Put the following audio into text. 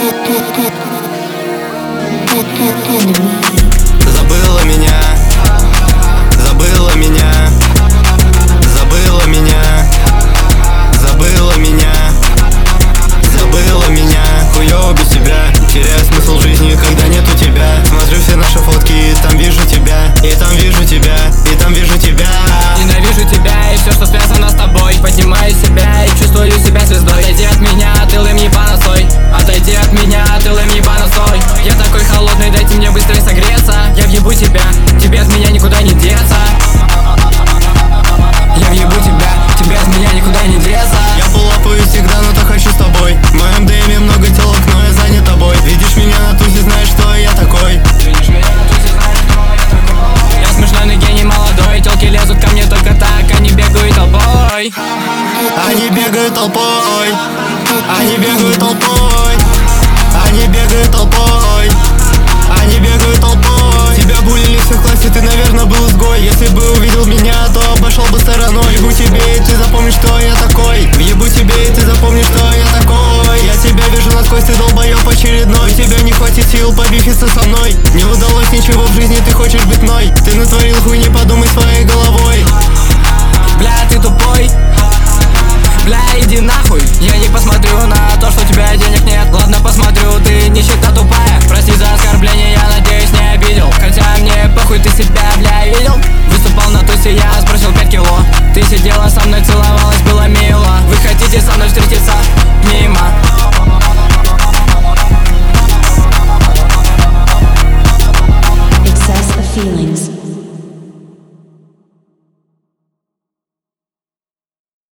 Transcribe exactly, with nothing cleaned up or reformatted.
Забыла меня, забыла меня, забыла меня, забыла меня, забыла меня. Хуёво без тебя, теряю смысл жизни, когда нету тебя. Смотрю все наши фотки, и там вижу тебя, и там вижу тебя, и там вижу тебя. Ненавижу тебя и все, что связано с тобой. Поднимаю себя и чувствую себя звездой. Отойди от меня, ты лым ебано стой. Отойди от меня, ты лым ебано стой. Я такой холодный, дайте мне быстрее согреться. Я въебу тебя, тебе от меня никуда не деться. Я въебу тебя, тебе от меня никуда не деться. Я полапаю всегда, но то хочу с тобой. В моем ДМе много телок, но я занят тобой. Видишь меня на тусе, знаешь, что я такой. Видишь меня на тусе, знаешь, кто я такой. Я смешной, но гений молодой. Телки лезут ко мне только так, они бегают толпой. Они бегают толпой, они бегают толпой, они бегают толпой, они бегают толпой. Тебя булили все в классе, ты, наверное, был изгой. Если бы увидел меня, то обошел бы стороной. Въебу тебе, и ты запомнишь, что я такой. Въебу тебе, и ты запомнишь, что я такой. Я тебя вижу насквозь, ты долбоёб очередной. Тебя не хватит сил побифиться со мной. Не удалось ничего в жизни, ты хочешь быть мной. Ты натворил хуй, не подумай своей головой. Бля, ты тупой. Бля, иди нахуй. Я не посмотрю на то, что у тебя денег